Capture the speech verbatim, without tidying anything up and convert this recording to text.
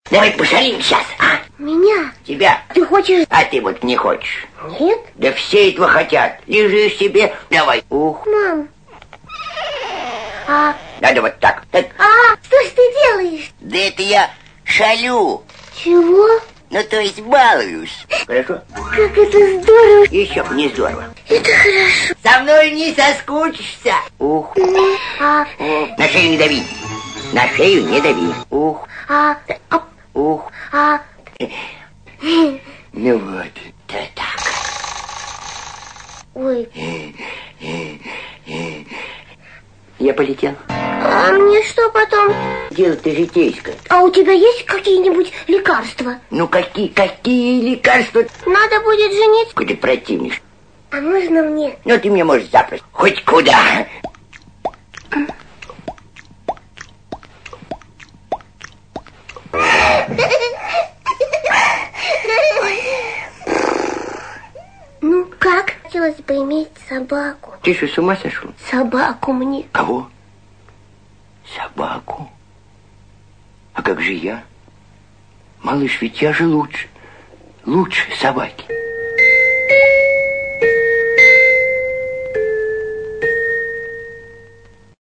Давай пошалим сейчас, а? Меня? Тебя. Ты хочешь? А ты вот не хочешь. Нет? Да все этого хотят. Лежи себе. Давай. Ух. Мам. А? Надо вот так. так. А, что ж ты делаешь? Да это я шалю. Чего? Ну, то есть балуюсь. Хорошо? Как это здорово. Еще б не здорово. Это хорошо. Со мной не соскучишься. Ух. А? Ух. На шею не дави. На шею не дави. Ух. А? А? Ух. А? Ну вот. Да так. Ой. Я полетел. А мне что потом? Дело-то житейское. А у тебя есть какие-нибудь лекарства? Ну какие, какие лекарства? Надо будет жениться. Куда противнишь? А можно мне? Ну ты мне можешь запросто. Хоть куда. Ну как? Хотелось бы иметь собаку. Ты что, с ума сошел? Собаку мне. Кого? Собаку? А как же я? Малыш, ведь я же лучше. Лучше собаки.